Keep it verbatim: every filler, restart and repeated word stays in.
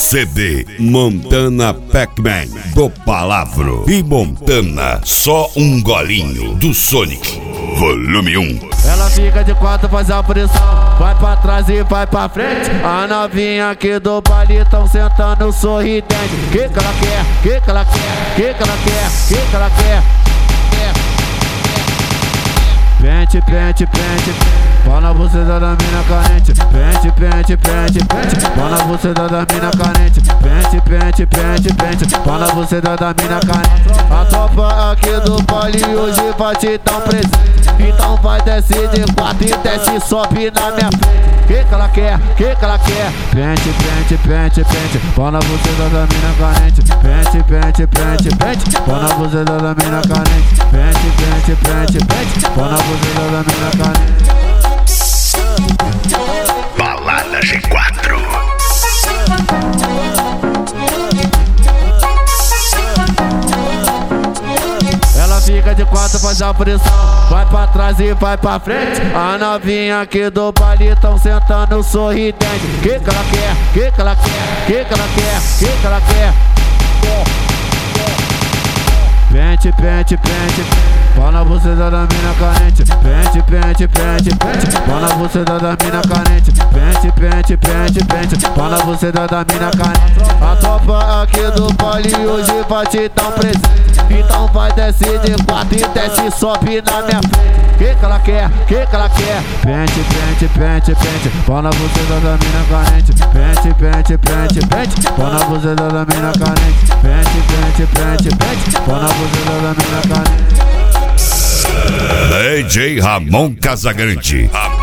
C D Montana Pac-Man do Palavro e Montana Só Um Golinho do Sonic Volume um. Ela fica de quatro, faz a pressão, vai pra trás e vai pra frente. A novinha aqui do baile tão sentando sorridente. Que que ela quer? Que que ela quer? Que que ela quer? Que que ela quer? Pente, pente, pente, pau na buceta da mina carente. Pente, pente, pente, pente, pau na buceta da mina carente. Pente, pente, pente, pente, pau na buceta da mina carente. A tropa aqui do baile hoje vai te dar um presente. Então vai descer de quatro e desce e sobe na minha frente. Que que ela quer? Que que ela quer? Pente, pente, pente, pente, pau na buceta da mina carente. Pente, pente, pente, pente, pau na buceta da mina carente. Pente, pente, pente, pente, pau na buceta da mina carente. Balada G quatro. Ela fica de quatro, faz a pressão, vai pra trás e vai pra frente. A novinha aqui do baile tão sentando sorridente. Que que ela quer? Que que ela quer? Que que ela quer? Que que ela quer? Pente, pente, pente, pau na buceta da mina carente. Pente, pente, pente, pente, pau na buceta da mina carente. Pente, pente, pente, pente, pau na buceta da mina carente. A tropa aqui do baile hoje vai te dar um presente. Então vai descer de quatro e desce e sobe na minha frente. Que que ela quer? Que que ela quer? Pente, pente, pente, pente, pau na buceta da mina carente. Pente, pente, pente, pente, pau na buceta da mina carente. Pente, pente, pente, pente, pau na buceta da mina carente. D J Ramon Casagrande.